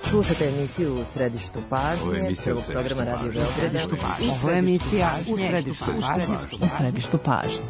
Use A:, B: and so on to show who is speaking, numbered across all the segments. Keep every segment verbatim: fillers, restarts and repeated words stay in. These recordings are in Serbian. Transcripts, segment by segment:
A: Slušate emisiju U središtu pažnje, prvog programa Radio Beograda.
B: Ovo je emisija U središtu pažnje. U središtu pažnje.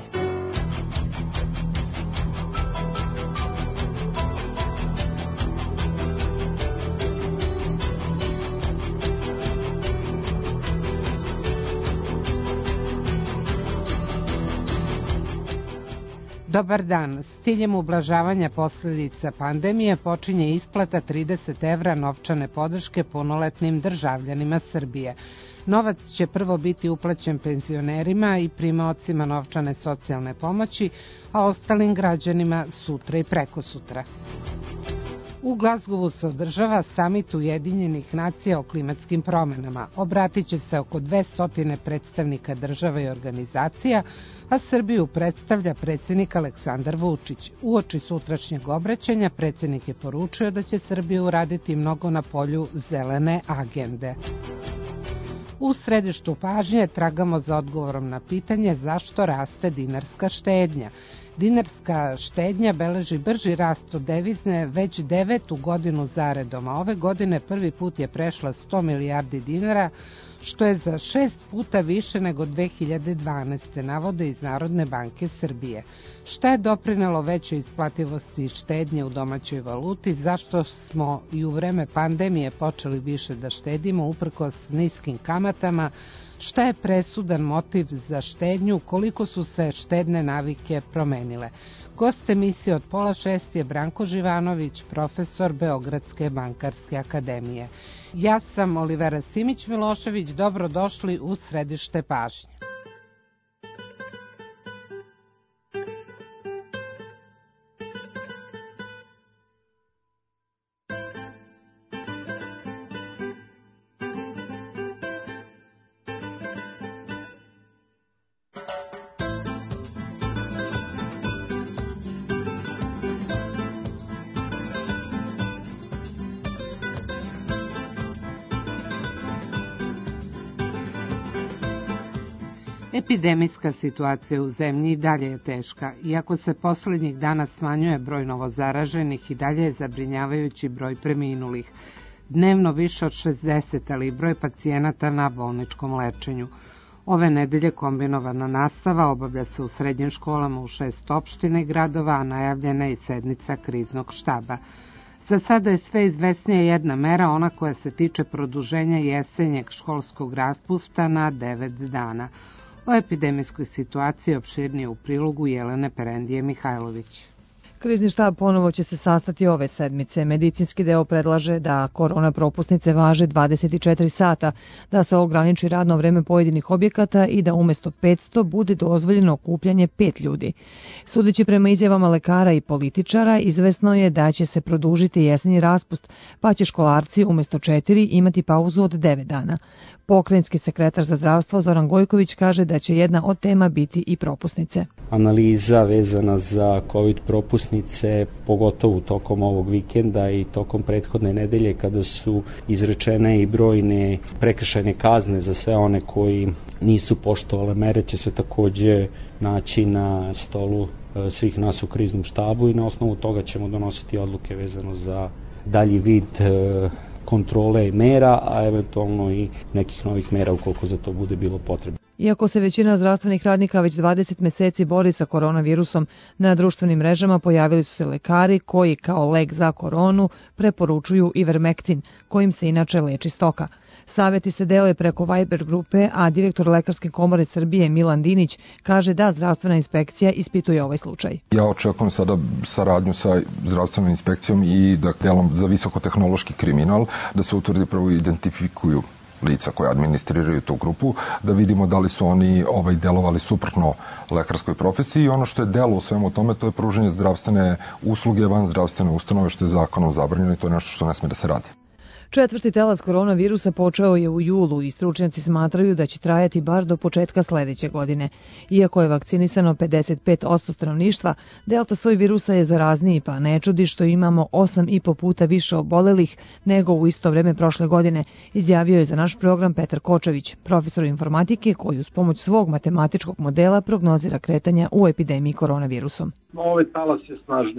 B: Dobar dan. S ciljem ublažavanja posljedica pandemije počinje isplata trideset evra novčane podrške punoletnim državljanima Srbije. Novac će prvo biti uplaćen penzionerima i primaocima novčane socijalne pomoći, a ostalim građanima sutra i prekosutra. U Glazgovu se održava samit Ujedinjenih nacija o klimatskim promenama. Obratit će se oko dvesta predstavnika država i organizacija, a Srbiju predstavlja predsjednik Aleksandar Vučić. Uoči sutrašnjeg obraćanja predsjednik je poručio da će Srbija uraditi mnogo na polju zelene agende. U središtu pažnje tragamo za odgovorom na pitanje zašto raste dinarska štednja. Dinarska štednja beleži brži rast od devizne već devetu godinu zaredom, a ove godine prvi put je prešla sto milijardi dinara, što je za šest puta više nego dve hiljade dvanaeste. navode iz Narodne banke Srbije. Šta je doprinelo većoj isplativosti štednje u domaćoj valuti, zašto smo i u vreme pandemije počeli više da štedimo uprkos niskim kamatama, šta je presudan motiv za štednju, koliko su se štedne navike promenile. Gost emisije od pola šest je Branko Živanović, profesor Beogradske bankarske akademije. Ja sam Olivera Simić-Milošević, dobrodošli u središte pažnje. Epidemijska situacija u zemlji i dalje je teška. Iako se posljednjih dana smanjuje broj novozaraženih, i dalje je zabrinjavajući broj preminulih. Dnevno više od šezdeset, ali i broj pacijenata na bolničkom lečenju. Ove nedelje kombinovana nastava obavlja se u srednjim školama u šest opština i gradova, a najavljena je i sednica kriznog štaba. Za sada je sve izvesnija jedna mera, ona koja se tiče produženja jesenjeg školskog raspusta na devet dana. O epidemijskoj situaciji opširnije u prilogu Jelene Perendije Mihajlović.
C: Krizni štab ponovo će se sastati ove sedmice. Medicinski deo predlaže da korona propusnice važe dvadeset četiri sata, da se ograniči radno vreme pojedinih objekata i da umjesto petsto bude dozvoljeno okupljanje pet ljudi. Sudeći prema izjavama lekara i političara, izvesno je da će se produžiti jesenji raspust, pa će školarci umjesto četiri imati pauzu od devet dana. Pokrajinski sekretar za zdravstvo Zoran Gojković kaže da će jedna od tema biti i propusnice.
D: Analiza vezana za COVID propusnice, pogotovo tokom ovog vikenda i tokom prethodne nedelje kada su izrečene i brojne prekršajne kazne za sve one koji nisu poštovale mere, će se također naći na stolu svih nas u kriznom štabu i na osnovu toga ćemo donositi odluke vezano za dalji vid kontrole i mera, a eventualno i nekih novih mera ukoliko za to bude bilo potrebno.
C: Iako se većina zdravstvenih radnika već dvadeset meseci bori sa koronavirusom, na društvenim mrežama pojavili su se lekari koji kao lek za koronu preporučuju Ivermektin, kojim se inače leči stoka. Saveti se dele preko Viber grupe, a direktor Lekarske komore Srbije Milan Dinić kaže da zdravstvena inspekcija ispituje ovaj slučaj.
E: Ja očekujem sada saradnju sa zdravstvenom inspekcijom i da delom za visokotehnološki kriminal, da se utvrdi prvo identifikuju lica koja administriraju tu grupu, da vidimo da li su oni ovaj, delovali suprotno lekarskoj profesiji i ono što je delo u svemu tome, to je pružanje zdravstvene usluge van zdravstvene ustanove, što je zakonom zabranjeno i to je nešto što ne sme da se radi.
C: Četvrti talas koronavirusa počeo je u julu i stručnjaci smatraju da će trajati bar do početka sledeće godine. Iako je vakcinisano pedeset pet posto stanovništva, delta soj virusa je zarazniji, pa ne čudi što imamo osam i po puta više obolelih nego u isto vreme prošle godine, izjavio je za naš program Petar Kočević, profesor informatike koji uz pomoć svog matematičkog modela prognozira kretanja u epidemiji koronavirusom.
F: Ovaj talas je snažniji.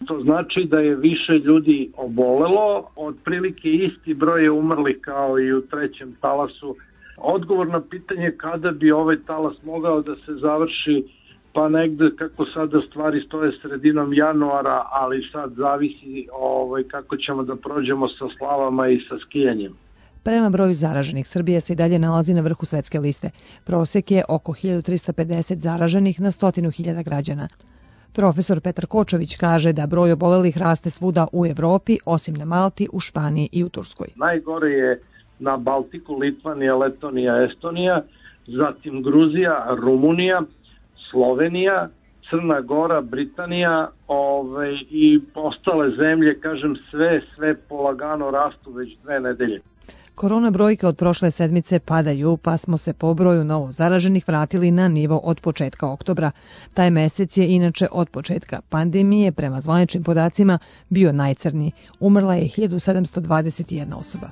F: To znači da je više ljudi obolelo, otprilike isti broj je umrlih kao i u trećem talasu. Odgovor na pitanje kada bi ovaj talas mogao da se završi, pa negde kako sada stvari stoje sredinom januara, ali sad zavisi ovaj, kako ćemo da prođemo sa slavama i sa skijanjem.
C: Prema broju zaraženih, Srbija se i dalje nalazi na vrhu svetske liste. Prosek je oko hiljadu trista pedeset zaraženih na stotinu hiljada građana. Profesor Petar Kočović kaže da broj obolelih raste svuda u Evropi, osim na Malti, u Španiji i u Turskoj.
F: Najgore je na Baltiku, Litvanija, Letonija, Estonija, zatim Gruzija, Rumunija, Slovenija, Crna Gora, Britanija ovaj, i ostale zemlje, kažem sve, sve polagano rastu već dve nedelje.
C: Korona brojke od prošle sedmice padaju, pa smo se po broju novo zaraženih vratili na nivo od početka oktobra. Taj mesec je inače od početka pandemije, prema zvaničnim podacima, bio najcrniji. Umrla je hiljadu sedamsto dvadeset jedna osoba.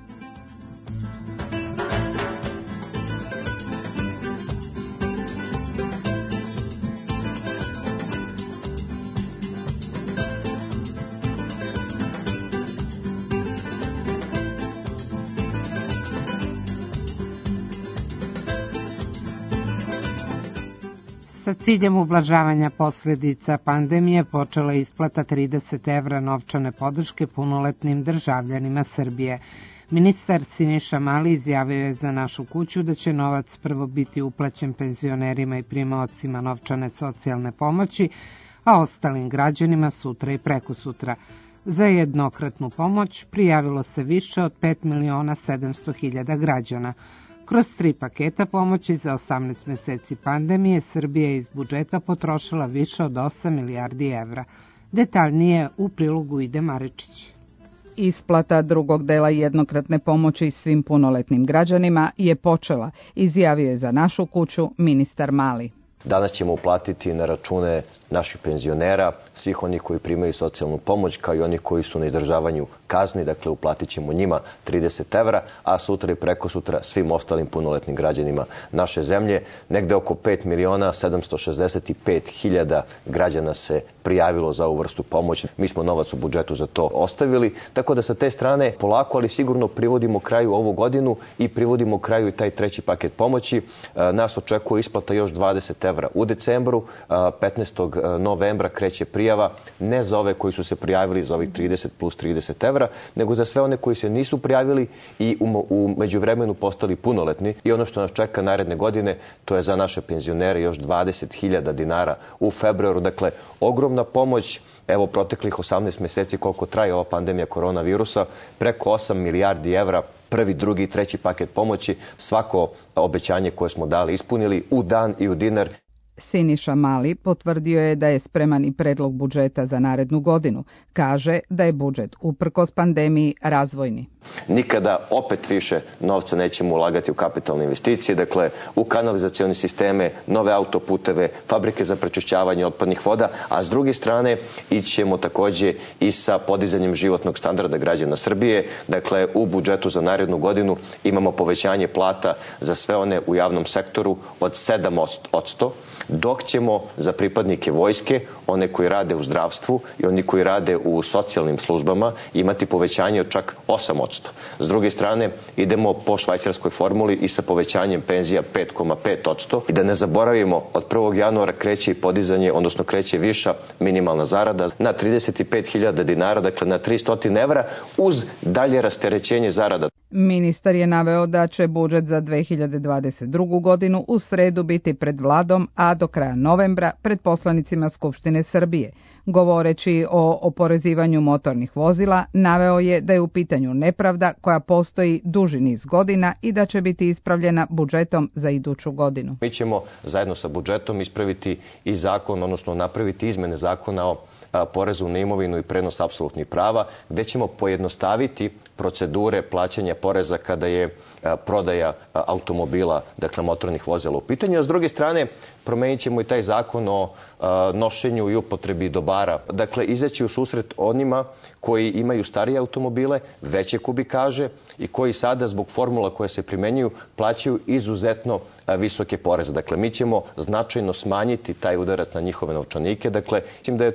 B: Sa ciljem ublažavanja posljedica pandemije počela je isplata trideset evra novčane podrške punoletnim državljanima Srbije. Ministar Siniša Mali izjavio je za Našu kuću da će novac prvo biti uplaćen penzionerima i primaocima novčane socijalne pomoći, a ostalim građanima sutra i prekosutra. Za jednokratnu pomoć prijavilo se više od pet miliona sedamsto hiljada građana. Kroz tri paketa pomoći za osamnaest meseci pandemije, Srbija je iz budžeta potrošila više od osam milijardi evra. Detaljnije u prilogu Ide Maričić.
G: Isplata drugog dela jednokratne pomoći svim punoletnim građanima je počela, izjavio je za Našu kuću ministar Mali.
H: Danas ćemo uplatiti na račune naših penzionera, svih onih koji primaju socijalnu pomoć, kao i onih koji su na izdržavanju kazni, dakle uplatit ćemo njima trideset evra, a sutra i preko sutra svim ostalim punoletnim građanima naše zemlje. Negde oko pet miliona sedamsto šezdeset pet hiljada građana se prijavilo za ovu vrstu pomoći. Mi smo novac u budžetu za to ostavili, tako da sa te strane polako, ali sigurno privodimo kraju ovu godinu i privodimo kraju i taj treći paket pomoći. Nas očekuje isplata još dvadeset evra u decembru, petnaestog novembra kreće prijava, ne za ove koji su se prijavili za ovih trideset plus trideset evra, nego za sve one koji se nisu prijavili i u, u međuvremenu postali punoletni. I ono što nas čeka naredne godine, to je za naše penzionere još dvadeset hiljada dinara u februaru. Dakle, ogromna pomoć. Evo, proteklih osamnaest meseci koliko traje ova pandemija koronavirusa, preko osam milijardi evra, prvi, drugi i treći paket pomoći, svako obećanje koje smo dali ispunili u dan i u dinar.
G: Siniša Mali potvrdio je da je spreman i predlog budžeta za narednu godinu. Kaže da je budžet uprkos pandemiji razvojni.
H: Nikada opet više novca nećemo ulagati u kapitalne investicije, dakle u kanalizacione sisteme, nove autoputeve, fabrike za prečišćavanje otpadnih voda, a s druge strane ićemo takođe i sa podizanjem životnog standarda građana Srbije. Dakle, u budžetu za narednu godinu imamo povećanje plata za sve one u javnom sektoru od sedam posto, dok ćemo za pripadnike vojske, one koji rade u zdravstvu i oni koji rade u socijalnim službama, imati povećanje od čak osam posto. S druge strane, idemo po švajcarskoj formuli i sa povećanjem penzija pet zarez pet posto. I da ne zaboravimo, od prvog januara kreće i podizanje, odnosno kreće viša minimalna zarada na trideset pet hiljada dinara, dakle na tristo evra, uz dalje rasterećenje zarada.
G: Ministar je naveo da će budžet za dve hiljade dvadeset drugu. godinu u sredu biti pred vladom, a do kraja novembra pred poslanicima Skupštine Srbije. Govoreći o oporezivanju motornih vozila, naveo je da je u pitanju nepravda koja postoji duži niz godina i da će biti ispravljena budžetom za iduću godinu.
H: Mi ćemo zajedno sa budžetom ispraviti i zakon, odnosno napraviti izmene zakona o porezu na imovinu i prenos apsolutnih prava, gde ćemo pojednostaviti procedure plaćanja poreza kada je prodaja automobila, dakle motornih vozila u pitanju. A s druge strane, promenit ćemo i taj zakon o nošenju i upotrebi dobara. Dakle, izaći u susret onima koji imaju starije automobile, veće kubikaže i koji sada zbog formula koje se primenjuju plaćaju izuzetno visoke poreze. Dakle, mi ćemo značajno smanjiti taj udarac na njihove novčanike. Dakle, mislim da je to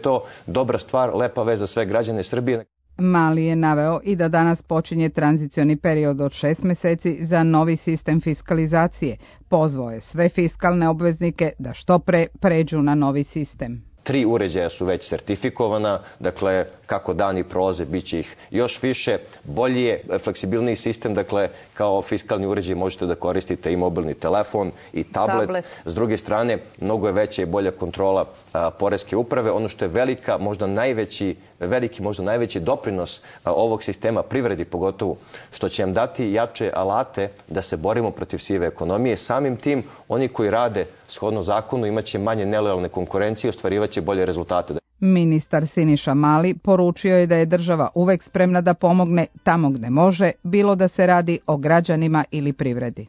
H: dobra stvar, lepa vez za sve građane Srbije.
G: Mali je naveo i da danas počinje tranzicioni period od šest meseci za novi sistem fiskalizacije. Pozvao je sve fiskalne obveznike da što pre pređu na novi sistem.
H: Tri uređaja su već sertifikovana, dakle kako dani prolaze bit će ih još više. Bolji je, fleksibilniji sistem, dakle kao fiskalni uređaj možete da koristite i mobilni telefon i tablet. tablet. S druge strane, mnogo je veća i bolja kontrola a, poreske uprave. Ono što je velika, možda najveći, veliki, možda najveći doprinos a, ovog sistema privredi pogotovo, što će nam dati jače alate da se borimo protiv sive ekonomije. Samim tim, oni koji rade shodno zakonu imaće manje nelojalne konkurencije, ostvarivaće bolje rezultate.
G: Ministar Siniša Mali poručio je da je država uvek spremna da pomogne tamo gde može, bilo da se radi o građanima ili privredi.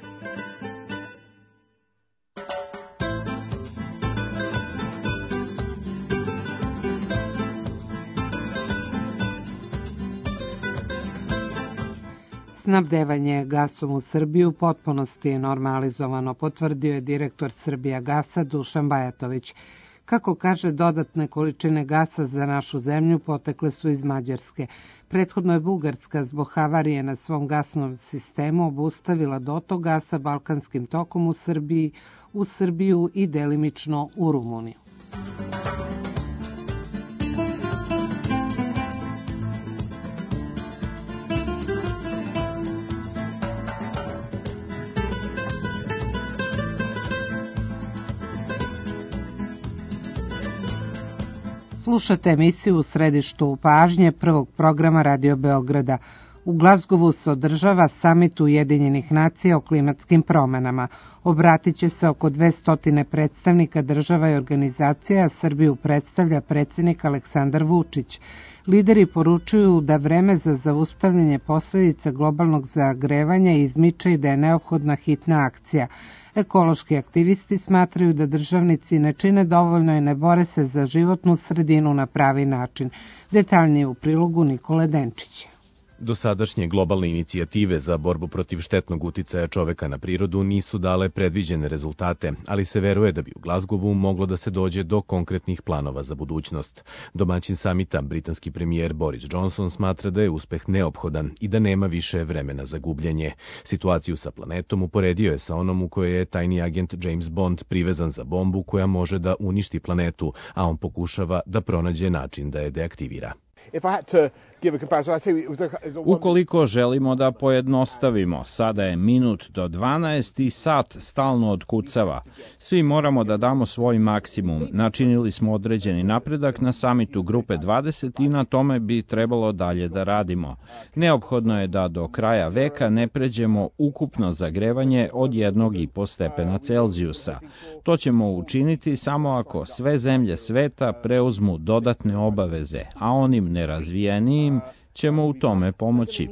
B: Snabdevanje gasom u Srbiji u potpunosti je normalizovano, potvrdio je direktor Srbijagasa Dušan Bajatović. Kako kaže, dodatne količine gasa za našu zemlju potekle su iz Mađarske. Prethodno je Bugarska zbog havarije na svom gasnom sistemu obustavila dotok gasa balkanskim tokom u Srbiji, u Srbiju i delimično u Rumuniju. Slušate emisiju U središtu pažnje prvog programa Radio Beograda. U Glazgovu se održava samit Ujedinjenih nacija o klimatskim promenama. Obratit će se oko dvesta predstavnika država i organizacija, a Srbiju predstavlja predsjednik Aleksandar Vučić. Lideri poručuju da vreme za zaustavljanje posljedica globalnog zagrevanja izmiče i da je neophodna hitna akcija. Ekološki aktivisti smatraju da državnici ne čine dovoljno i ne bore se za životnu sredinu na pravi način. Detaljnije u prilogu Nikole Denčića.
I: Dosadašnje globalne inicijative za borbu protiv štetnog uticaja čoveka na prirodu nisu dale predviđene rezultate, ali se veruje da bi u Glazgovu moglo da se dođe do konkretnih planova za budućnost. Domaćin samita, britanski premijer Boris Johnson, smatra da je uspeh neophodan i da nema više vremena za gubljenje. Situaciju sa planetom uporedio je sa onom u kojoj je tajni agent James Bond privezan za bombu koja može da uništi planetu, a on pokušava da pronađe način da je deaktivira.
J: Ukoliko želimo da pojednostavimo, sada je minut do dvanaest i sat stalno otkucava. Svi moramo da damo svoj maksimum. Načinili smo određeni napredak na samitu Grupe dvadeset i na tome bi trebalo dalje da radimo. Neophodno je da do kraja veka ne pređemo ukupno zagrevanje od jednog i po stepena Celzijusa. To ćemo učiniti samo ako sve zemlje sveta preuzmu dodatne obaveze, a onim nerazvijenijim ćemo u tome pomoći.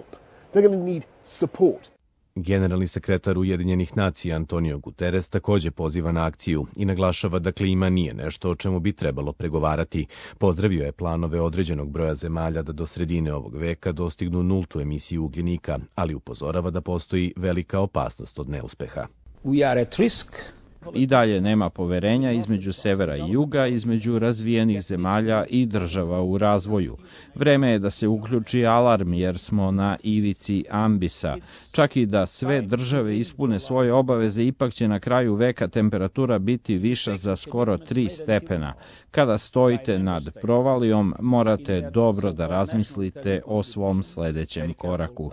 I: Generalni sekretar Ujedinjenih nacija Antonio Guterres takođe poziva na akciju i naglašava da klima nije nešto o čemu bi trebalo pregovarati. Pozdravio je planove određenog broja zemalja da do sredine ovog veka dostignu nultu emisiju ugljenika, ali upozorava da postoji velika opasnost od neuspeha.
J: We are at risk. I dalje nema poverenja između severa i juga, između razvijenih zemalja i država u razvoju. Vreme je da se uključi alarm jer smo na ivici ambisa. Čak i da sve države ispune svoje obaveze, ipak će na kraju veka temperatura biti viša za skoro tri stepena. Kada stojite nad provalijom, morate dobro da razmislite o svom sledećem koraku.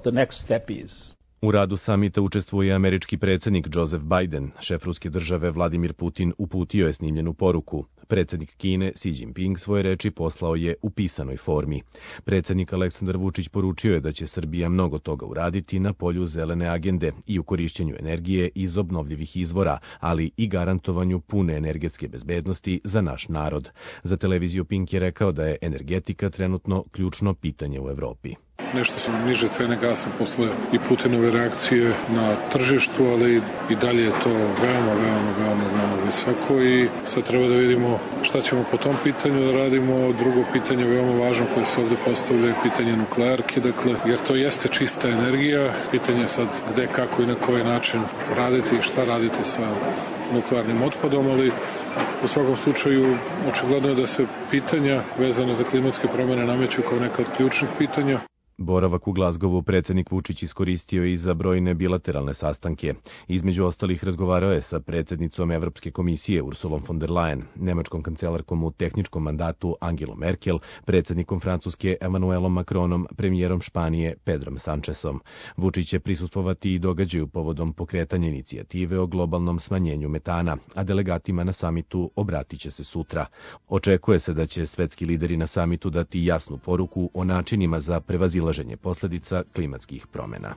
I: U radu samita učestvuje američki predsjednik Joseph Biden. Šef ruske države Vladimir Putin uputio je snimljenu poruku. Predsjednik Kine Xi Jinping svoje reči poslao je u pisanoj formi. Predsjednik Aleksandar Vučić poručio je da će Srbija mnogo toga uraditi na polju zelene agende i u korišćenju energije iz obnovljivih izvora, ali i garantovanju pune energetske bezbednosti za naš narod. Za televiziju Pink je rekao da je energetika trenutno ključno pitanje u Evropi.
K: Nešto su niže cene gasa posle i Putinove reakcije na tržištu, ali i dalje je to veoma, veoma, veoma, veoma visoko i sad treba da vidimo šta ćemo po tom pitanju da radimo. Drugo pitanje veoma važno koje se ovde postavlja je pitanje nuklearke, dakle, jer to jeste čista energija. Pitanje je sad gde, kako i na koji način raditi i šta raditi sa nuklearnim otpadom, ali U svakom slučaju, očigledno je da se pitanja vezane za klimatske promene nameću kao neka od ključnih pitanja.
I: Boravak u Glazgovu predsjednik Vučić iskoristio i za brojne bilateralne sastanke. Između ostalih razgovarao je sa predsjednicom Evropske komisije Ursulom von der Leyen, nemačkom kancelarkom u tehničkom mandatu Angelom Merkel, predsjednikom Francuske Emmanuelom Macronom, premijerom Španije Pedrom Sanchezom. Vučić će prisustvovati i događaju povodom pokretanja inicijative o globalnom smanjenju metana, a delegatima na samitu obratit će se sutra. Očekuje se da će svetski lideri na samitu dati jasnu poruku o načinima za prevazilaženje posledica klimatskih promjena.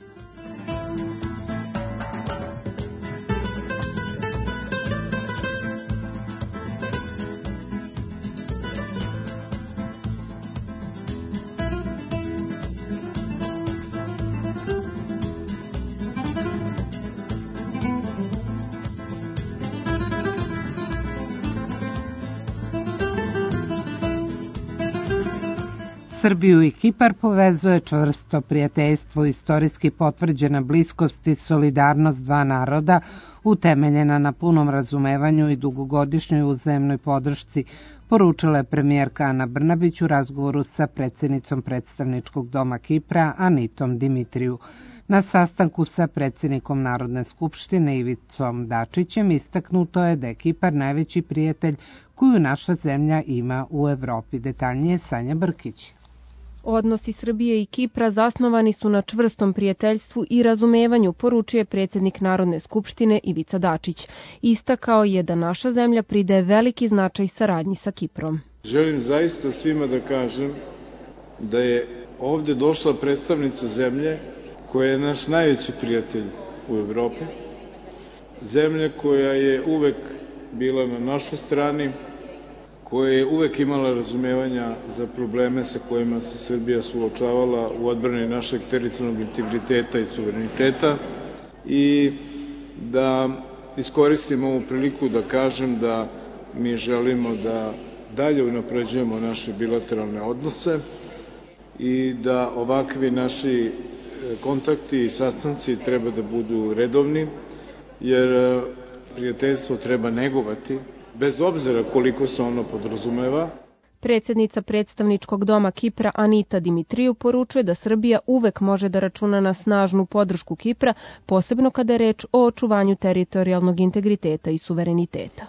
B: Srbiju i Kipar povezuje čvrsto prijateljstvo, istorijski potvrđena bliskost i solidarnost dva naroda, utemeljena na punom razumevanju i dugogodišnjoj uzajamnoj podršci, poručila je premijerka Ana Brnabić u razgovoru sa predsjednicom predstavničkog doma Kipra Anitom Dimitriju. Na sastanku sa predsjednikom Narodne skupštine Ivicom Dačićem istaknuto je da je Kipar najveći prijatelj koju naša zemlja ima u Evropi. Detaljnije Sanja Brkić.
L: Odnosi Srbije i Kipra zasnovani su na čvrstom prijateljstvu i razumevanju, poručuje predsjednik Narodne skupštine Ivica Dačić. Istakao je da naša zemlja pridaje veliki značaj saradnji sa Kiprom.
M: Želim zaista svima da kažem da je ovdje došla predstavnica zemlje koja je naš najveći prijatelj u Evropi, zemlja koja je uvek bila na našoj strani, koja je uvek imala razumevanja za probleme sa kojima se Srbija suočavala u odbrani našeg teritorijalnog integriteta i suvereniteta, i da iskoristim ovu priliku da kažem da mi želimo da dalje unapređujemo naše bilateralne odnose i da ovakvi naši kontakti i sastanci treba da budu redovni, jer prijateljstvo treba negovati, bez obzira koliko se ono podrazumeva.
L: Predsjednica predstavničkog doma Kipra Anita Dimitriju poručuje da Srbija uvek može da računa na snažnu podršku Kipra, posebno kada je reč o očuvanju teritorijalnog integriteta i suvereniteta.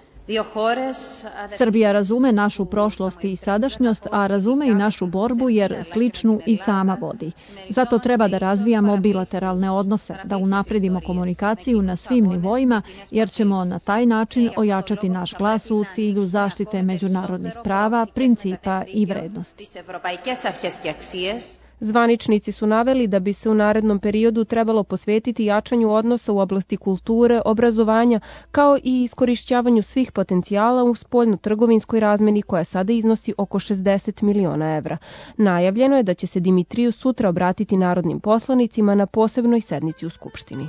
N: Srbija razume našu prošlost i sadašnjost, a razume i našu borbu jer sličnu i sama vodi. Zato treba da razvijamo bilateralne odnose, da unapredimo komunikaciju na svim nivoima, jer ćemo na taj način ojačati naš glas u cilju zaštite međunarodnih prava, principa i vrednosti.
L: Zvaničnici su naveli da bi se u narednom periodu trebalo posvetiti jačanju odnosa u oblasti kulture, obrazovanja, kao i iskorišćavanju svih potencijala u spoljno-trgovinskoj razmeni koja sada iznosi oko šezdeset miliona evra. Najavljeno je da će se Dimitriju sutra obratiti narodnim poslanicima na posebnoj sednici u Skupštini.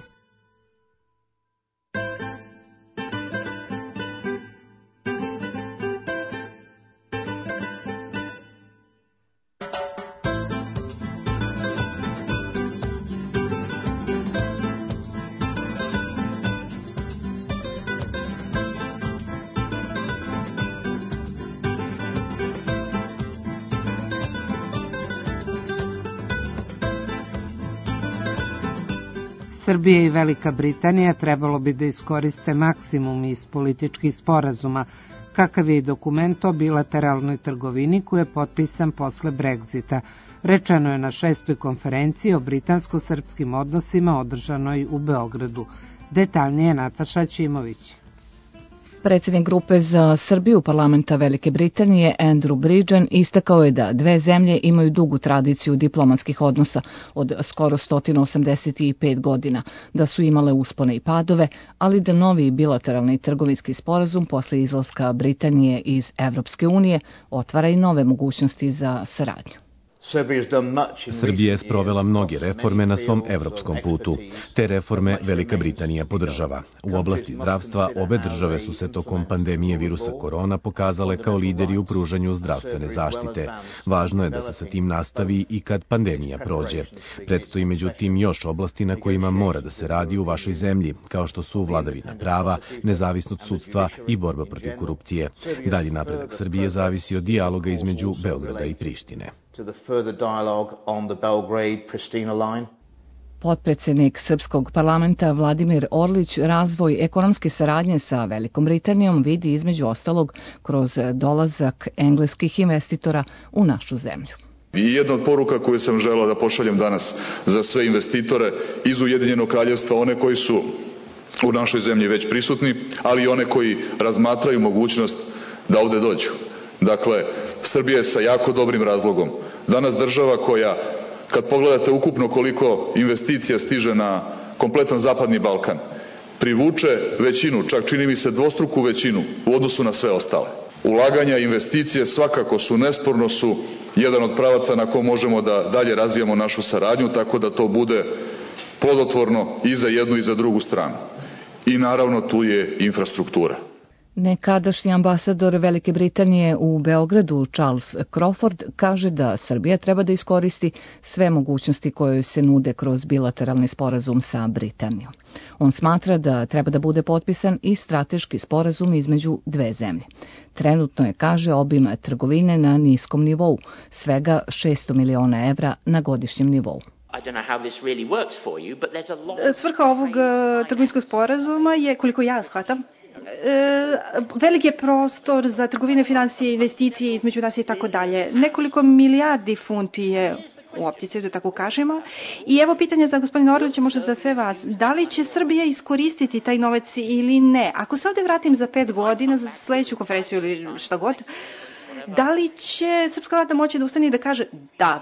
B: Srbija i Velika Britanija trebalo bi da iskoriste maksimum iz političkih sporazuma, kakav je i dokument o bilateralnoj trgovini koji je potpisan posle Brexita. Rečeno je na šestoj konferenciji o britansko-srpskim odnosima održanoj u Beogradu. Detaljnije Nataša Ćimović.
O: Predsjednik grupe za Srbiju parlamenta Velike Britanije Andrew Bridgen istakao je da dve zemlje imaju dugu tradiciju diplomatskih odnosa od skoro sto osamdeset pet godina, da su imale uspone i padove, ali da novi bilateralni trgovinski sporazum posle izlaska Britanije iz Evropske unije otvara i nove mogućnosti za saradnju.
I: Srbija je sprovela mnoge reforme na svom evropskom putu. Te reforme Velika Britanija podržava. U oblasti zdravstva obe države su se tokom pandemije virusa korona pokazale kao lideri u pružanju zdravstvene zaštite. Važno je da se sa tim nastavi i kad pandemija prođe. Predstoji međutim još oblasti na kojima mora da se radi u vašoj zemlji, kao što su vladavina prava, nezavisnost sudstva i borba protiv korupcije. Dalji napredak Srbije zavisi od dijaloga između Beograda i Prištine.
O: Potpredsednik Srpskog parlamenta Vladimir Orlić razvoj ekonomske saradnje sa Velikom Britanijom vidi između ostalog kroz dolazak engleskih investitora u našu zemlju.
P: I jedna od poruka koju sam želeo da pošaljem danas za sve investitore iz Ujedinjenog kraljevstva, one koji su u našoj zemlji već prisutni, ali i one koji razmatraju mogućnost da ovde dođu. Dakle, Srbija je sa jako dobrim razlogom danas država koja, kad pogledate ukupno koliko investicija stiže na kompletan Zapadni Balkan, privuče većinu, čak čini mi se dvostruku većinu u odnosu na sve ostale. Ulaganja i investicije svakako su, nesporno su jedan od pravaca na kom možemo da dalje razvijamo našu saradnju, tako da to bude plodotvorno i za jednu i za drugu stranu. I naravno tu je infrastruktura.
O: Nekadašnji ambasador Velike Britanije u Beogradu Charles Crawford kaže da Srbija treba da iskoristi sve mogućnosti koje se nude kroz bilateralni sporazum sa Britanijom. On smatra da treba da bude potpisan i strateški sporazum između dve zemlje. Trenutno je, kaže, obim trgovine na niskom nivou, svega šesto miliona evra na godišnjem nivou.
Q: Svrha ovog trgovinskog sporazuma je, koliko ja shvatam, velik je prostor za trgovine, financije, investicije između nas i tako dalje. Nekoliko milijardi funti je u opticaju, da tako kažemo. I evo pitanje za gospodina Orlića, možda za sve vas. Da li će Srbija iskoristiti taj novac ili ne? Ako se ovde vratim za pet godina, za sledeću konferenciju ili šta god, da li će srpska vlada moći da ustane i da kaže da?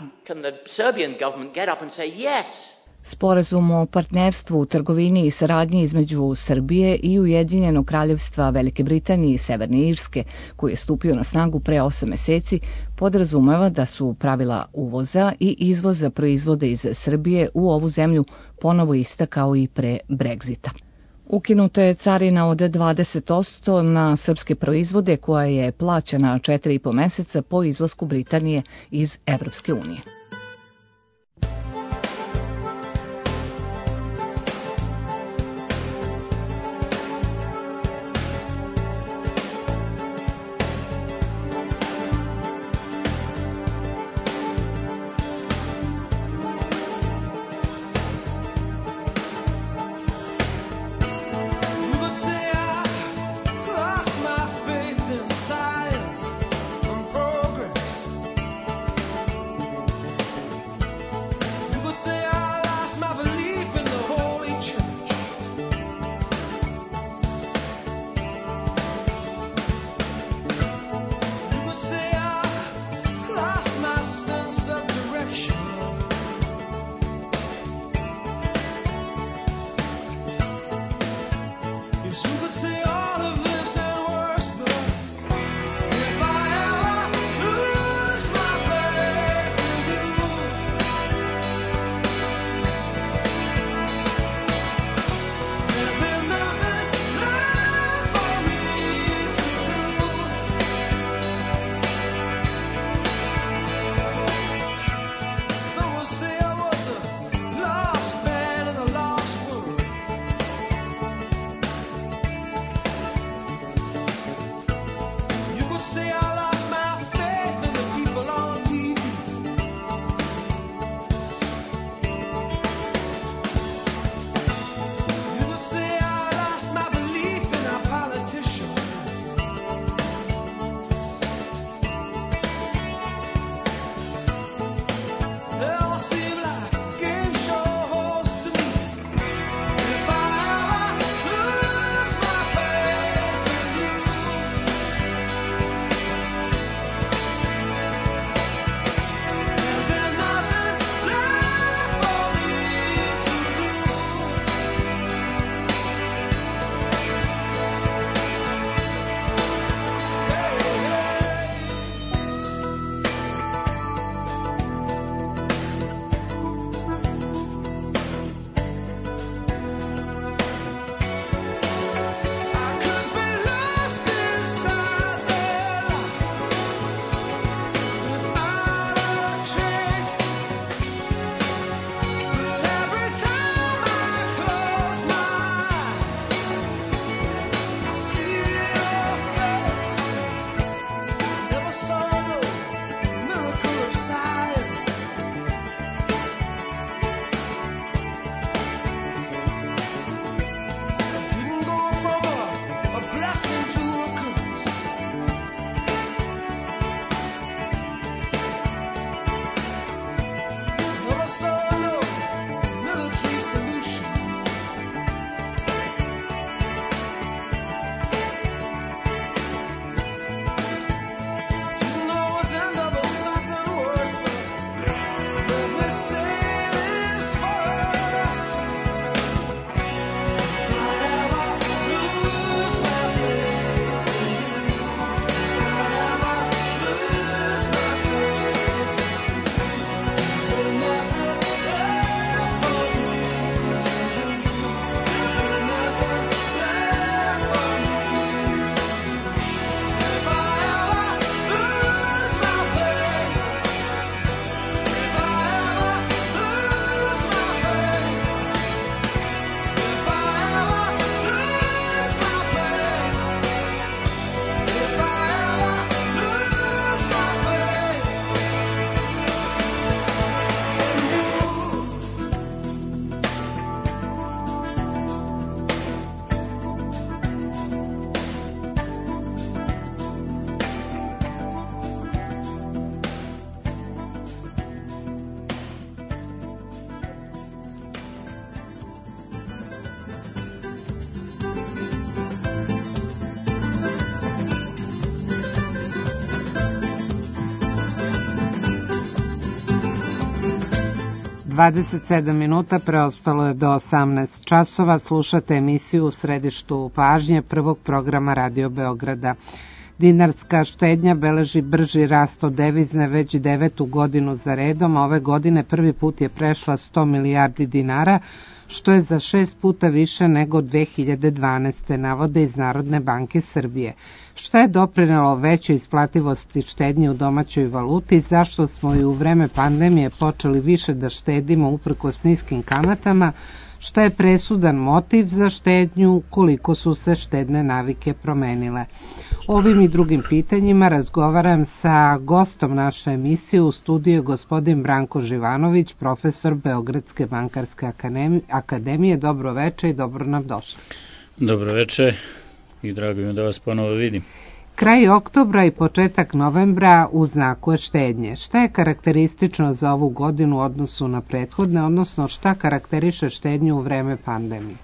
O: Sporazum o partnerstvu, trgovini i saradnji između Srbije i Ujedinjenog kraljevstva Velike Britanije i Severne Irske, koji je stupio na snagu pre osam meseci, podrazumeva da su pravila uvoza i izvoza proizvode iz Srbije u ovu zemlju ponovo ista kao i pre Brexita. Ukinuta je carina od dvadeset posto na srpske proizvode koja je plaćena četiri i po meseca po izlasku Britanije iz Evropske unije.
B: dvadeset sedam minuta, preostalo je do osamnaest časova. Slušate emisiju U središtu pažnje prvog programa Radio Beograda. Dinarska štednja beleži brži rast od devizne već devetu godinu za redom. Ove godine prvi put je prešla sto milijardi dinara, što je za šest puta više nego dve hiljade dvanaeste. navode iz Narodne banke Srbije. Šta je doprinelo većoj isplativosti štednje u domaćoj valuti, zašto smo i u vreme pandemije počeli više da štedimo uprkos niskim kamatama, šta je presudan motiv za štednju, koliko su se štedne navike promenile. Ovim i drugim pitanjima razgovaram sa gostom naše emisije. U studiju gospodin Branko Živanović, profesor Beogradske bankarske akademije. Dobro veče i dobro nam došli.
R: Dobro veče i drago mi da vas ponovo vidim.
B: Kraj oktobra i početak novembra u znaku je štednje. Šta je karakteristično za ovu godinu u odnosu na prethodne, odnosno šta karakteriše štednju u vreme pandemije?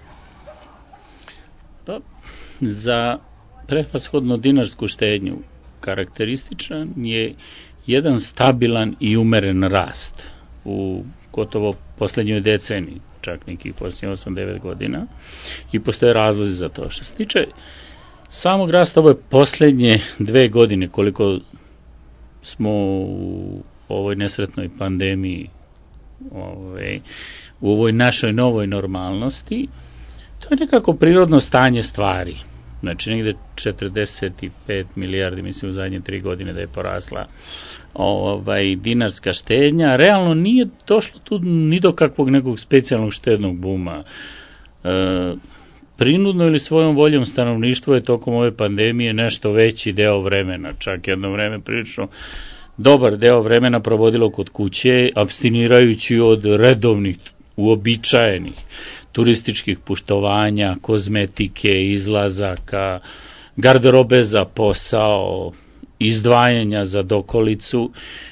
R: Pa, za prevashodno dinarsku štednju karakterističan je jedan stabilan i umeren rast u gotovo poslednjoj deceniji, čak nekih posljednjih osam devet godina, i postoje razlozi za to. Što se tiče samog rasta, ove poslednje dve godine koliko smo u ovoj nesretnoj pandemiji, ovaj, u ovoj našoj novoj normalnosti, to je nekako prirodno stanje stvari. Znači negde četrdeset pet milijardi, mislim u zadnje tri godine da je porasla ovaj, dinarska štednja. Realno nije došlo tu ni do kakvog nekog specijalnog štednog buma. E, prinudno ili svojom voljom stanovništvo je tokom ove pandemije nešto veći deo vremena, čak jedno vreme prilično dobar deo vremena provodilo kod kuće, apstinirajući od redovnih, uobičajenih turističkih puštovanja, kozmetike, izlazaka, garderobe za posao, izdvajanja za dokolicu,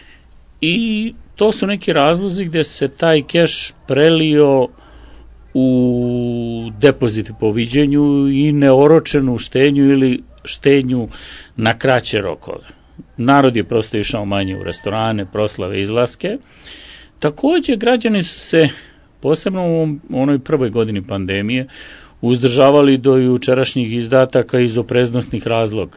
R: i to su neki razlozi gde se taj keš prelio u depozit po viđenju i neoročenu štednju ili štednju na kraće rokove. Narod je prosto išao manje u restorane, proslave, izlaske. Takođe, građani su se posebno u onoj prvoj godini pandemije uzdržavali do jučerašnjih izdataka iz opreznosnih razloga.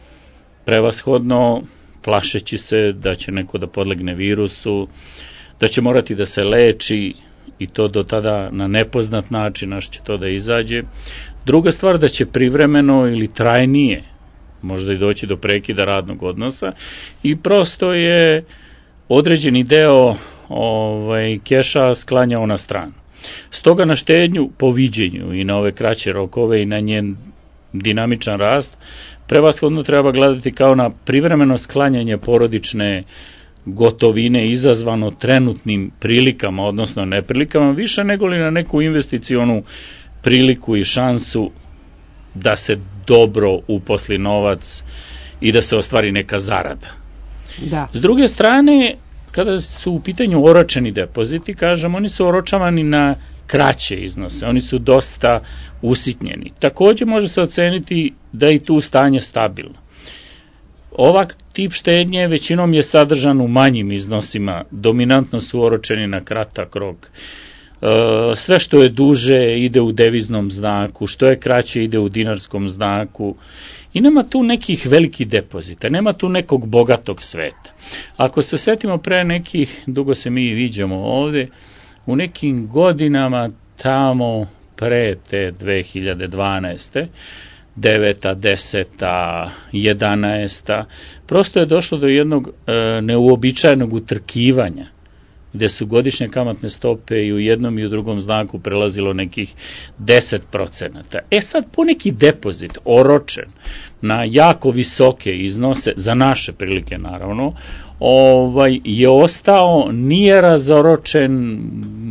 R: Prevashodno plašeći se da će neko da podlegne virusu, da će morati da se leči, i to do tada na nepoznat način, naš će to da izađe. Druga stvar, da će privremeno ili trajnije možda i doći do prekida radnog odnosa, i prosto je određeni deo ovaj, keša sklanjao na stranu. Stoga na štednju po viđenju i na ove kraće rokove i na njen dinamičan rast prevashodno treba gledati kao na privremeno sklanjanje porodične gotovine izazvano trenutnim prilikama, odnosno neprilikama, više nego li na neku investicionu priliku i šansu da se dobro uposli novac i da se ostvari neka zarada.
B: Da.
R: S druge strane, kada su u pitanju oročeni depoziti, kažem, oni su oročavani na kraće iznose, oni su dosta usitnjeni. Takođe može se oceniti da i tu stanje stabilno. Ovak tip štednje većinom je sadržan u manjim iznosima, dominantno su oročeni na kratak rok. Sve što je duže ide u deviznom znaku, što je kraće ide u dinarskom znaku, i nema tu nekih velikih depozita, nema tu nekog bogatog sveta. Ako se setimo pre nekih, dugo se mi viđamo ovde, u nekim godinama tamo pre te dve hiljade dvanaeste, deveta, deseta, jedanaesta, prosto je došlo do jednog e, neuobičajenog utrkivanja, gde su godišnje kamatne stope i u jednom i u drugom znaku prelazilo nekih deset procenata. E sad, poneki depozit oročen na jako visoke iznose, za naše prilike naravno, ovaj, je ostao, nije razoročen,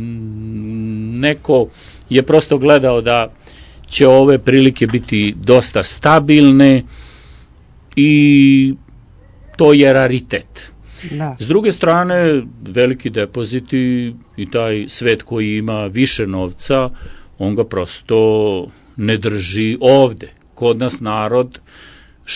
R: neko je prosto gledao da će ove prilike biti dosta stabilne i to je raritet.
B: Da.
R: S druge strane, veliki depoziti i taj svet koji ima više novca, on ga prosto ne drži ovde. Kod nas narod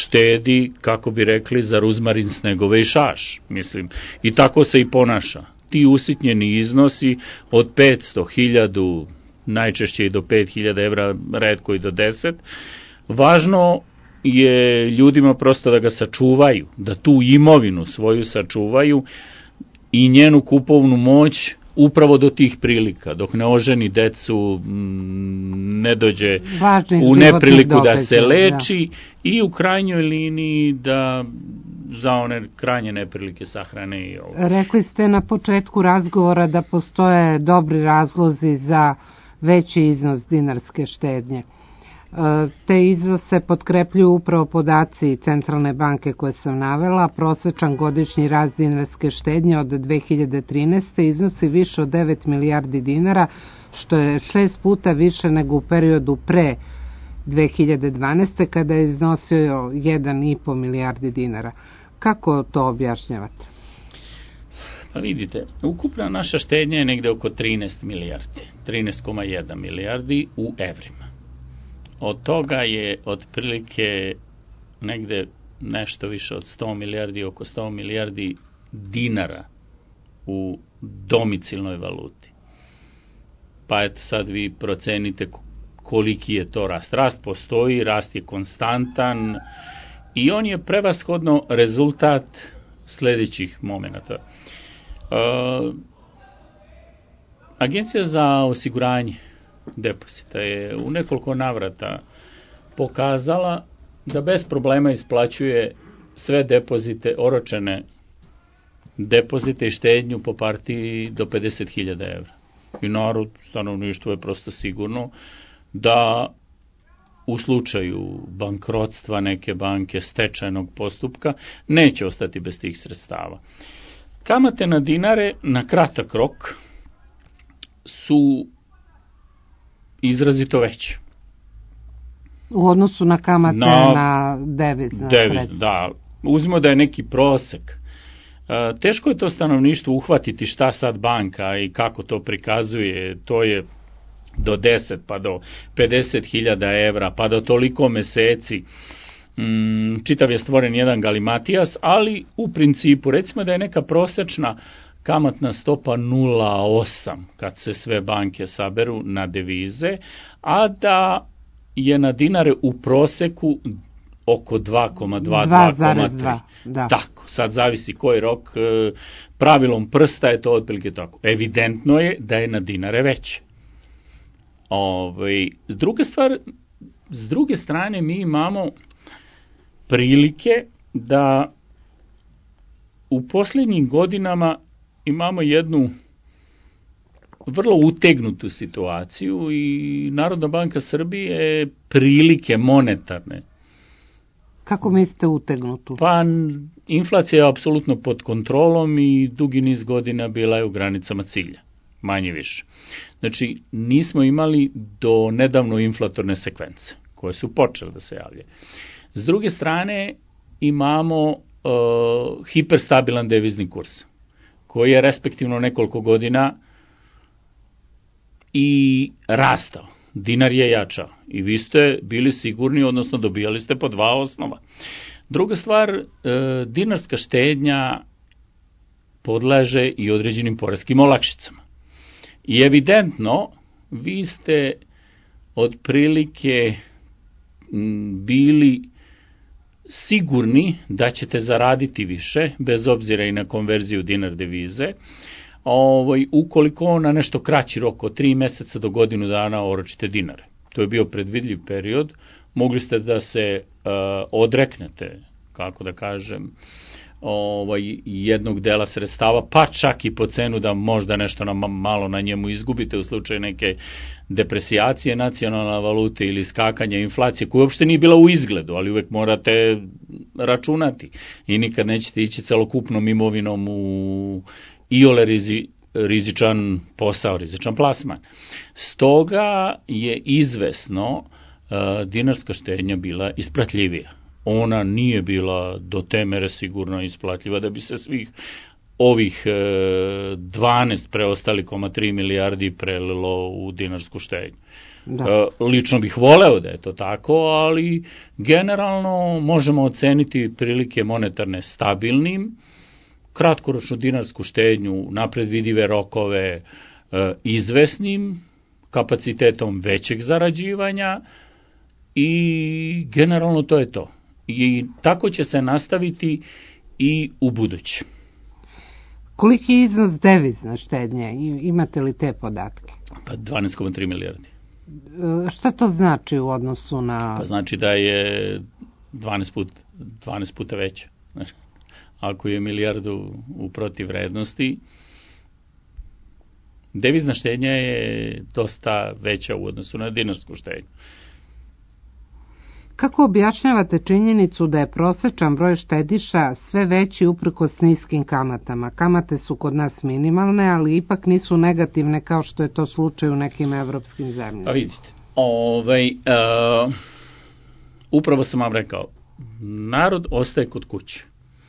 R: štedi, kako bi rekli, za ruzmarin, snegove i šaš, mislim. I tako se i ponaša. ti usitnjeni iznosi od petsto, hiljadu, najčešće i do pet hiljada evra, retko i do deset. Važno je ljudima prosto da ga sačuvaju, da tu imovinu svoju sačuvaju i njenu kupovnu moć upravo do tih prilika, dok ne oženi decu, ne dođe
B: Važnih
R: u nepriliku
B: događaja,
R: da se leči da. I u krajnjoj liniji da za one krajnje neprilike sahrane i ovo.
B: Rekli ste na početku razgovora da postoje dobri razlozi za veći iznos dinarske štednje. Te iznose potkrepljuju upravo podaci Centralne banke koje sam navela. Prosečan godišnji rast dinarske štednje od dve hiljade trinaeste. iznosi više od devet milijardi dinara, što je šest puta više nego u periodu pre dve hiljade dvanaeste. kada je iznosio jedan i po milijardi dinara. Kako to objašnjavate?
R: Pa vidite, ukupna naša štednja je negde oko trinaest milijardi, trinaest zarez jedan milijardi u evrima. Od toga je otprilike negde nešto više od sto milijardi, oko sto milijardi dinara u domicilnoj valuti. Pa eto sad vi procenite koliki je to rast. Rast postoji, rast je konstantan i on je prevashodno rezultat sledećih momenata. Uh, Agencija za osiguranje depozita je u nekoliko navrata pokazala da bez problema isplaćuje sve depozite, oročene depozite i štednju po partiji do pedeset hiljada evra. I narod, stanovništvo je prosto sigurno da u slučaju bankrotstva neke banke, stečajnog postupka, neće ostati bez tih sredstava. Kamate na dinare na kratak rok su izrazito veće.
B: U odnosu na kamate na, na devizna
R: deviz,
B: sredstva.
R: Da, uzmimo da je neki prosek. E, teško je to stanovništvo uhvatiti šta sad banka i kako to prikazuje. To je do deset pa do pedeset hiljada evra, pa do toliko meseci. Mm, čitav je stvoren jedan galimatijas, ali u principu, recimo da je neka prosečna kamatna stopa nula zarez osam kad se sve banke saberu na devize, a da je na dinare u proseku oko dva zarez dva, dva zarez dva. Da. Tako, sad zavisi koji rok, pravilom prsta je to otprilike tako. Evidentno je da je na dinare veće. Ove, s druge stvar, s druge strane mi imamo prilike da u posljednjim godinama imamo jednu vrlo utegnutu situaciju i Narodna banka Srbije prilike monetarne.
B: Kako mislite utegnutu?
R: Pa inflacija je apsolutno pod kontrolom i dugi niz godina bila je u granicama cilja, manje više. Znači, nismo imali do nedavno inflatorne sekvence, koje su počele da se javljaju. S druge strane, imamo uh, hiperstabilan devizni kurs, koji je respektivno nekoliko godina i rastao. Dinar je jačao i vi ste bili sigurni, odnosno dobijali ste po dva osnova. Druga stvar, e, dinarska štednja podleže i određenim poreskim olakšicama. I evidentno, vi ste otprilike bili sigurni da ćete zaraditi više, bez obzira i na konverziju dinar devize, Ovaj, ukoliko na nešto kraći rok od tri meseca do godinu dana oročite dinare. To je bio predvidljiv period, mogli ste da se uh, odreknete, kako da kažem, ovaj, jednog dela sredstava, pa čak i po cenu da možda nešto na, malo na njemu izgubite u slučaju neke depresijacije nacionalne valute ili skakanja inflacije, koja uopšte nije bila u izgledu, ali uvek morate računati i nikad nećete ići celokupnom imovinom u iole rizi, rizičan posao, rizičan plasman. Stoga je izvesno uh, dinarska štednja bila ispratljivija. Ona nije bila do te mere sigurno isplatljiva da bi se svih ovih uh, dvanaest preostali zarez tri milijardi prelilo u dinarsku štednju. Da. Uh, lično bih voleo da je to tako, ali generalno možemo oceniti prilike monetarne stabilnim, kratkoročnu dinarsku štednju, napredvidive rokove, izvesnim kapacitetom većeg zarađivanja i generalno to je to. I tako će se nastaviti i u budući.
B: Koliki je iznos devizna štednje? Imate li te podatke?
R: Pa dvanaest zarez tri milijardi.
B: Šta to znači u odnosu na...
R: Pa znači da je dvanaest, put, dvanaest puta veća. Ako je milijardu u protivvrednosti, devizna štednja je dosta veća u odnosu na dinarsku štednju.
B: Kako objašnjavate činjenicu da je prosečan broj štediša sve veći uprkos niskim kamatama? Kamate su kod nas minimalne, ali ipak nisu negativne kao što je to slučaj u nekim evropskim zemljama.
R: Pa vidite, ovaj, uh, upravo sam vam rekao, narod ostaje kod kuće.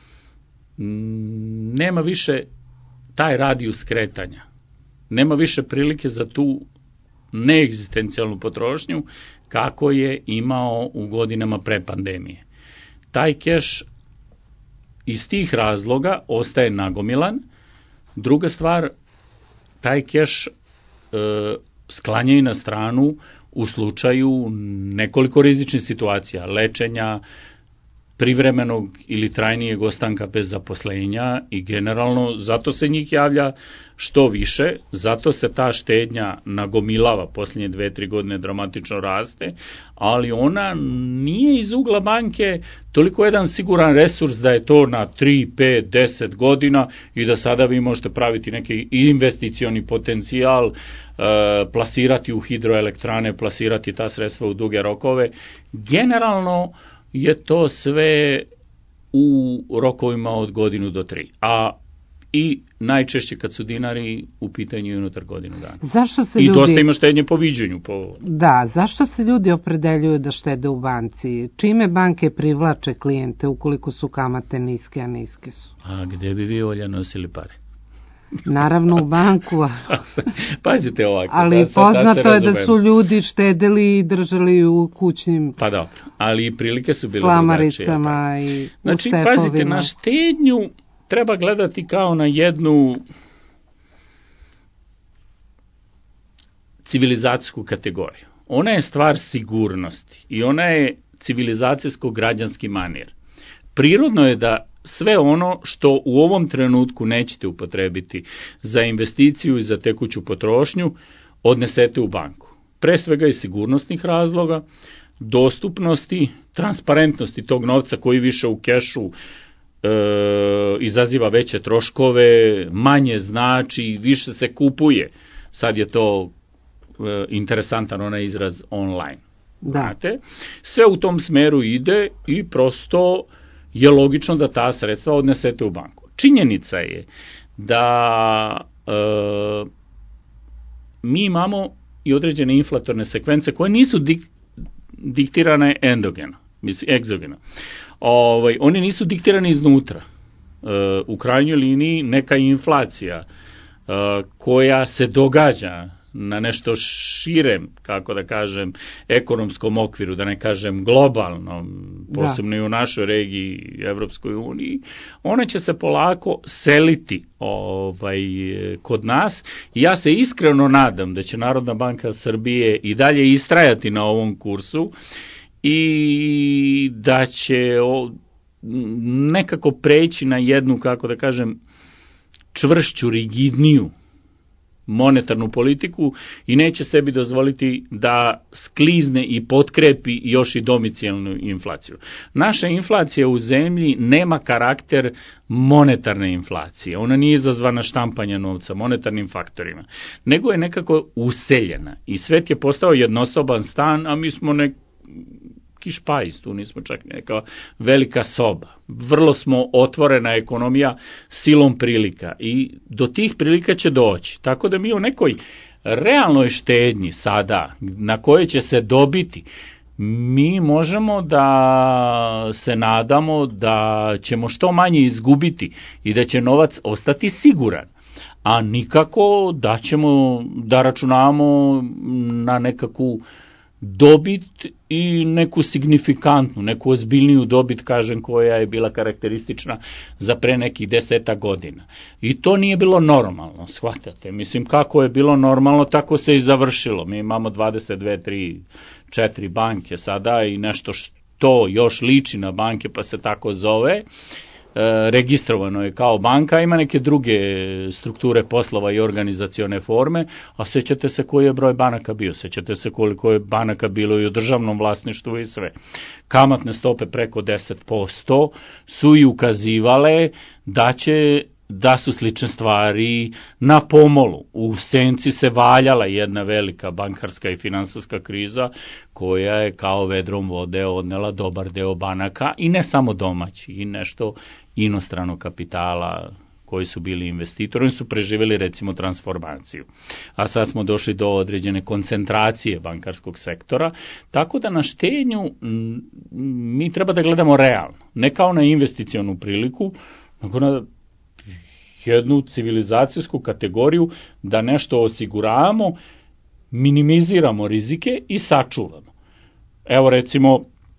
R: Nema više taj radijus kretanja. Nema više prilike za tu neegzistencijalnu potrošnju kako je imao u godinama pre pandemije. Taj keš iz tih razloga ostaje nagomilan. Druga stvar, taj keš e, sklanjaju na stranu u slučaju nekoliko rizičnih situacija, lečenja, privremenog ili trajnijeg ostanka bez zaposlenja i generalno zato se njih javlja što više, zato se ta štednja nagomilava, posljednje dve, tri godine dramatično raste, ali ona nije iz ugla banke toliko jedan siguran resurs da je to na tri, pet, deset godina i da sada vi možete praviti neki investicioni potencijal, e, plasirati u hidroelektrane, plasirati ta sredstva u duge rokove. Generalno je to sve u rokovima od godinu do tri. A i najčešće kad su dinari u pitanju i unutar godinu dana.
B: Zašto se
R: I
B: ljudi...
R: dosta ima štednje po viđenju. Po...
B: Da, zašto se ljudi opredeljuju da štede u banci? Čime banke privlače klijente ukoliko su kamate niske, a niske su?
R: A gde bi vi, Olja, nosili pare?
B: Naravno u banku.
R: Pazite ovako.
B: Ali
R: da,
B: poznato
R: da
B: je da su ljudi štedeli i držali u kućnim
R: pa dobro, ali i prilike su bile
B: slamaricama i
R: znači,
B: u štepovima.
R: Pazite, na štednju treba gledati kao na jednu civilizacijsku kategoriju. Ona je stvar sigurnosti i ona je civilizacijsko-građanski manir. Prirodno je da sve ono što u ovom trenutku nećete upotrebiti za investiciju i za tekuću potrošnju, odnesete u banku. Pre svega iz sigurnosnih razloga, dostupnosti, transparentnosti tog novca koji više u kešu e, izaziva veće troškove, manje znači, više se kupuje. Sad je to e, interesantan onaj izraz online.
B: Da.
R: Znate? Sve u tom smeru ide i prosto je logično da ta sredstva odnesete u banku. Činjenica je da e, mi imamo i određene inflatorne sekvence koje nisu dik, diktirane endogeno, mislim egzogeno. Ovaj, one nisu diktirane iznutra. E, u krajnjoj liniji neka inflacija e, koja se događa na nešto širem, kako da kažem, ekonomskom okviru, da ne kažem globalnom, posebno da. I u našoj regiji, Evropskoj uniji, ona će se polako seliti ovaj, kod nas i ja se iskreno nadam da će Narodna banka Srbije i dalje istrajati na ovom kursu i da će o, nekako preći na jednu, kako da kažem, čvršću, rigidniju monetarnu politiku i neće sebi dozvoliti da sklizne i potkrepi još i domicijalnu inflaciju. Naša inflacija u zemlji nema karakter monetarne inflacije. Ona nije izazvana štampanja novca, monetarnim faktorima, nego je nekako useljena i svet je postao jednosoban stan, a mi smo neki špajz, tu nismo čak neka velika soba. Vrlo smo otvorena ekonomija silom prilika i do tih prilika će doći. Tako da mi u nekoj realnoj štednji sada, na kojoj će se dobiti, mi možemo da se nadamo da ćemo što manje izgubiti i da će novac ostati siguran. A nikako da ćemo da računamo na nekakvu dobit i neku signifikantnu, neku ozbiljniju dobit, kažem, koja je bila karakteristična za pre nekih deseta godina. I to nije bilo normalno, shvatate. Mislim, kako je bilo normalno, tako se i završilo. Mi imamo dvadeset dve, tri, četiri banke sada i nešto što još liči na banke, pa se tako zove, registrovano je kao banka, ima neke druge strukture poslova i organizacione forme, a sećate se koji je broj banaka bio, sećate se koliko je banaka bilo i u državnom vlasništvu i sve. Kamatne stope preko deset posto su i ukazivale da će da su slične stvari na pomolu. U senci se valjala jedna velika bankarska i finansijska kriza koja je kao vedrom vode odnela dobar deo banaka i ne samo domaći, i nešto inostranog kapitala koji su bili investitori, oni su preživjeli recimo transformaciju. A sad smo došli do određene koncentracije bankarskog sektora, tako da na štednju mi treba da gledamo realno, ne kao na investicionu priliku, nego na jednu civilizacijsku kategoriju da nešto osiguravamo, minimiziramo rizike i sačuvamo. Evo recimo,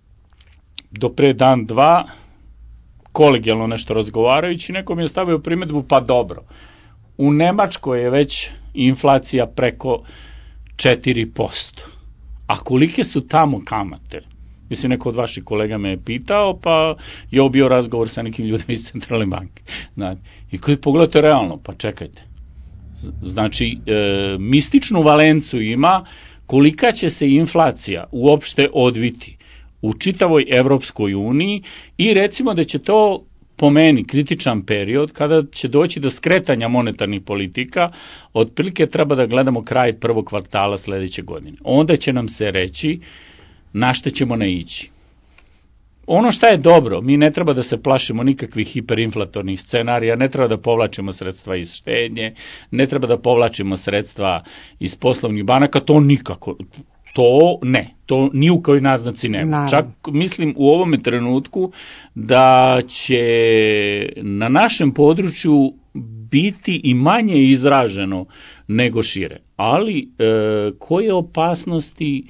R: do pre dan, dva, kolegijalno nešto razgovarajući, neko mi je stavio primedbu, pa dobro, u Nemačkoj je već inflacija preko četiri posto. A kolike su tamo kamate? Mislim, neko od vaših kolega me je pitao, pa je ovo bio razgovor sa nekim ljudima iz centralne banke. Znači, i koji pogledate realno, pa čekajte. Znači, e, mističnu valencu ima kolika će se inflacija uopšte odviti u čitavoj Evropskoj uniji i recimo da će to po meni kritičan period kada će doći do skretanja monetarnih politika, otprilike treba da gledamo kraj prvog kvartala sledeće godine. Onda će nam se reći na što ćemo naići. Ono šta je dobro, mi ne treba da se plašimo nikakvih hiperinflatornih scenarija, ne treba da povlačimo sredstva iz štednje, ne treba da povlačimo sredstva iz poslovnih banaka, to nikako, to ne, to ni u kojoj naznaci nema. Čak mislim u ovome trenutku da će na našem području biti i manje izraženo nego šire. Ali e, koje opasnosti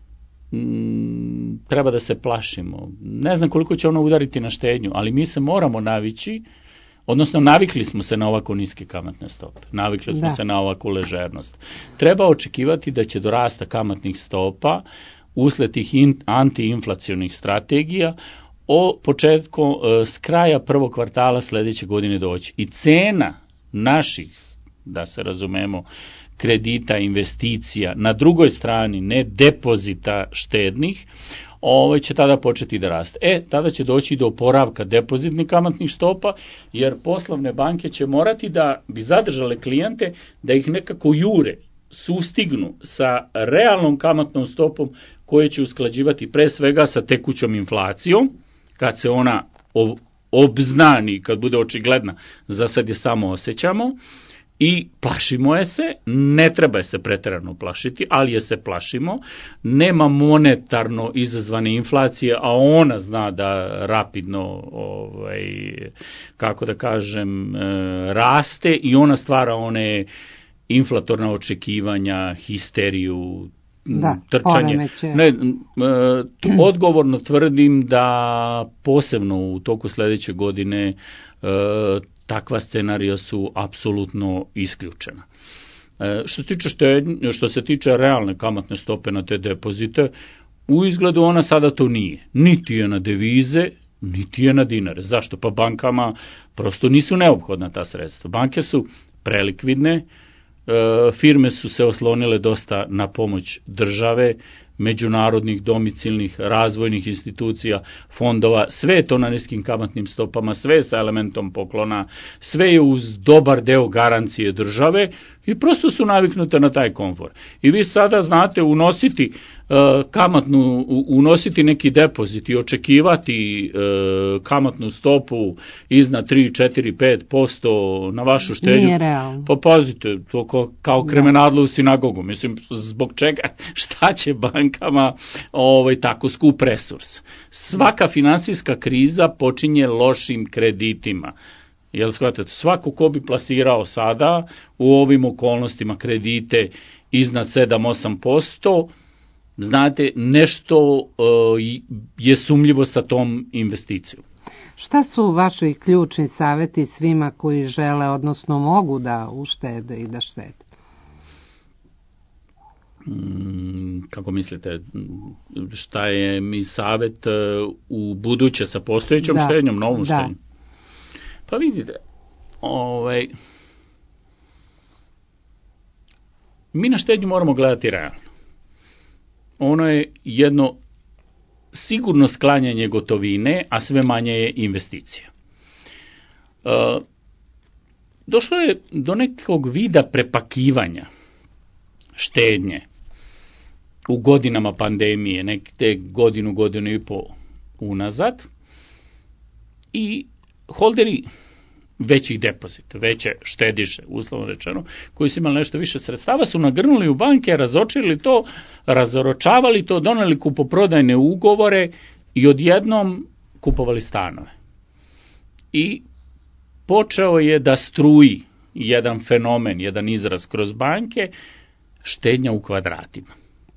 R: treba da se plašimo? Ne znam koliko će ono udariti na štednju, ali mi se moramo navići, odnosno navikli smo se na ovako niske kamatne stope, navikli smo da. se na ovakvu ležernost. Treba očekivati da će do rasta kamatnih stopa usled tih antiinflacionih strategija o početku s kraja prvog kvartala sledeće godine doći. I cena naših, da se razumemo, kredita, investicija, na drugoj strani ne depozita štednih, ovaj će tada početi da raste. E, tada će doći do oporavka depozitnih kamatnih stopa, jer poslovne banke će morati da bi zadržale klijente, da ih nekako jure, sustignu sa realnom kamatnom stopom koje će usklađivati pre svega sa tekućom inflacijom, kad se ona obznani, kad bude očigledna, za sad je samo osjećamo, i plašimo je se, ne treba je se preterano plašiti, ali je se plašimo, nema monetarno izazvane inflacije, a ona zna da rapidno, ovaj, kako da kažem, raste i ona stvara one inflatorna očekivanja, histeriju,
B: da,
R: trčanje. Ne, tu odgovorno tvrdim da posebno u toku sledeće godine takva scenarija su apsolutno isključena. Što se tiče štednje, što se tiče realne kamatne stope na te depozite, u izgledu ona sada to nije. Niti je na devize, niti je na dinare. Zašto? Pa bankama prosto nisu neophodna ta sredstva. Banke su prelikvidne, firme su se oslonile dosta na pomoć države, međunarodnih, domicilnih, razvojnih institucija, fondova, sve je to na niskim kamatnim stopama, sve je sa elementom poklona, sve je uz dobar deo garancije države i prosto su naviknute na taj komfor. I vi sada znate unositi uh, kamatnu, unositi neki depozit i očekivati uh, kamatnu stopu iznad tri, četiri, pet posto na vašu štednju.
B: Nije realno.
R: Pa pazite, to kao, kao kremenadlo u sinagogu. Mislim, zbog čega, šta će bankama ovaj, tako skup resurs? Svaka finansijska kriza počinje lošim kreditima. Jel shvatate, svako ko bi plasirao sada u ovim okolnostima kredite iznad sedam do osam posto, znate, nešto je sumnjivo sa tom investicijom.
B: Šta su vaši ključni saveti svima koji žele, odnosno mogu da uštede i da štede?
R: Kako mislite, šta je mi savjet u buduće sa postojećom da, štednjom, novom da. štednjom? Pa vidite, ovaj, mi na štednju moramo gledati realno. Ono je jedno sigurno sklanjanje gotovine, a sve manje je investicija. E, došlo je do nekog vida prepakivanja štednje u godinama pandemije, nekde godinu, godinu i pol unazad, i holderi većih depozita, veće štediše, uslovno rečeno, koji su imali nešto više sredstava, su nagrnuli u banke, razočili to, razoročavali to, doneli kupoprodajne ugovore i odjednom kupovali stanove. I počeo je da struji jedan fenomen, jedan izraz kroz banke, štednja u kvadratima.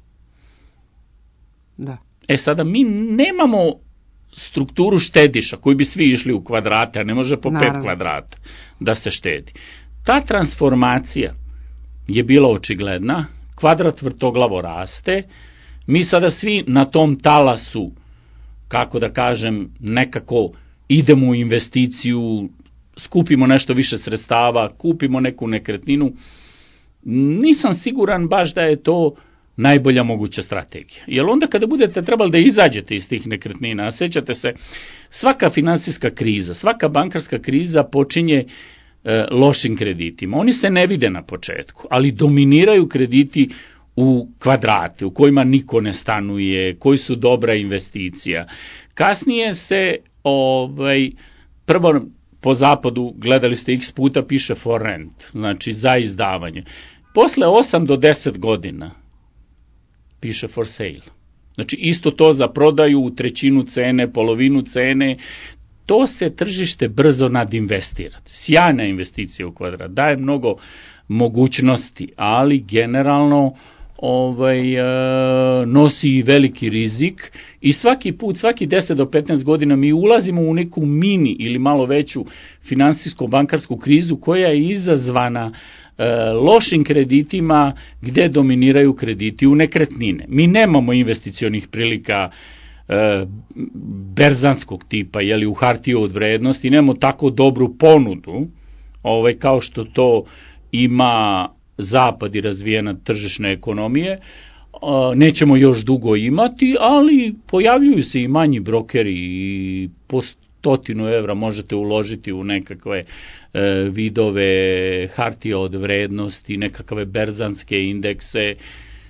B: Da.
R: E sada mi nemamo strukturu štediša koji bi svi išli u kvadrate, a ne može po Naravno. pet kvadrata da se štedi. Ta transformacija je bila očigledna, kvadrat vrtoglavo raste, mi sada svi na tom talasu, kako da kažem, nekako idemo u investiciju, skupimo nešto više sredstava, kupimo neku nekretninu. Nisam siguran baš da je to najbolja moguća strategija. Jer onda kada budete trebali da izađete iz tih nekretnina, a sećate se, svaka finansijska kriza, svaka bankarska kriza počinje e, lošim kreditima. Oni se ne vide na početku, ali dominiraju krediti u kvadrate, u kojima niko ne stanuje, koji su dobra investicija. Kasnije se, ovaj, prvo po zapadu, gledali ste x puta, piše for rent, znači za izdavanje. Posle osam do deset godina piše for sale. Znači isto to za prodaju u trećinu cene, polovinu cene, to se tržište brzo nadinvestira. Sjajna investicija u kvadrat, daje mnogo mogućnosti, ali generalno ovaj, e, nosi i veliki rizik i svaki put, svaki deset do petnaest godina mi ulazimo u neku mini ili malo veću finansijsko-bankarsku krizu koja je izazvana lošim kreditima gde dominiraju krediti u nekretnine. Mi nemamo investicionih prilika e, berzanskog tipa, jeli, u hartije od vrednosti, nemamo tako dobru ponudu, ovaj, kao što to ima zapad i razvijena tržišna ekonomije. E, nećemo još dugo imati, ali pojavljuju se i manji brokeri i post stotinu evra možete uložiti u nekakve e, vidove hartije od vrednosti, nekakve berzanske indekse. E,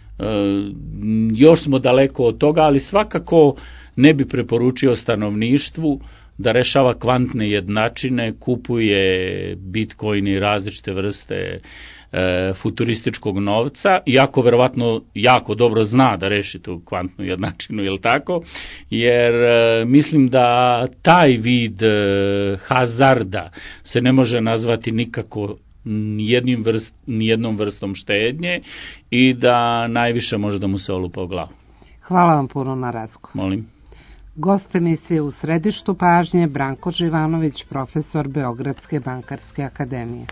R: još smo daleko od toga, ali svakako ne bi preporučio stanovništvu da rešava kvantne jednačine, kupuje bitcoin i različite vrste e, futurističkog novca, iako verovatno jako dobro zna da reši tu kvantnu jednačinu, je li tako? Jer e, mislim da taj vid e, hazarda se ne može nazvati nikako nijednim vrst, nijednom vrstom štednje i da najviše može da mu se olupa u glavu.
B: Hvala vam puno na razgovor.
R: Molim.
B: Gost emisije U središtu pažnje Branko Živanović, profesor Beogradske bankarske akademije.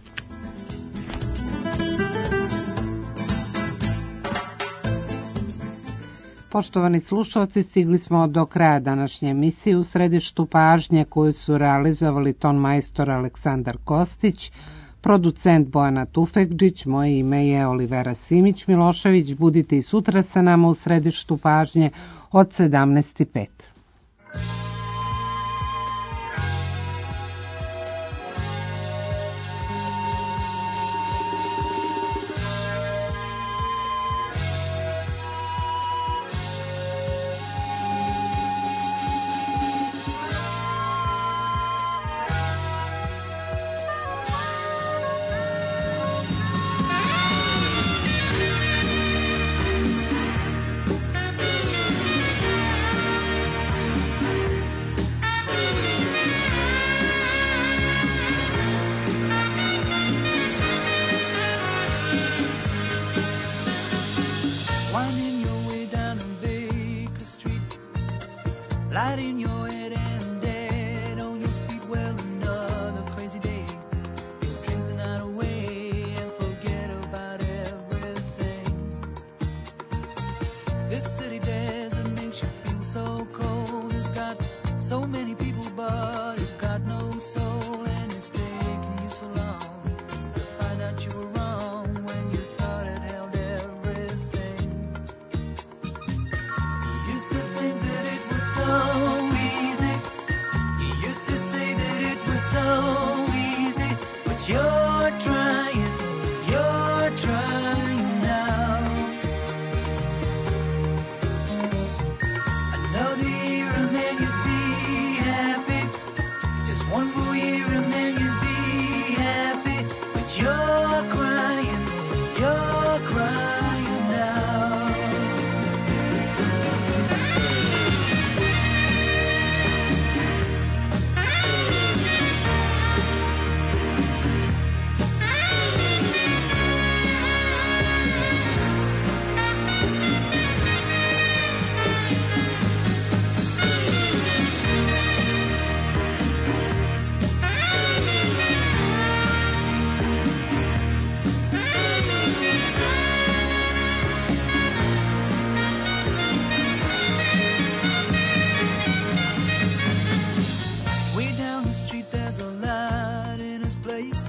B: Poštovani slušalci, stigli smo do kraja današnje emisije U središtu pažnje koju su realizovali ton majstor Aleksandar Kostić, producent Bojana Tufekđić, moje ime je Olivera Simić-Milošević. Budite i sutra sa nama u središtu pažnje od sedamnaest i pet.
S: you're trying, you're trying now. Another year and then you'll be happy. Just one more year and then you'll be happy. But you're crying, you're crying now. Way down the street there's a light in his place.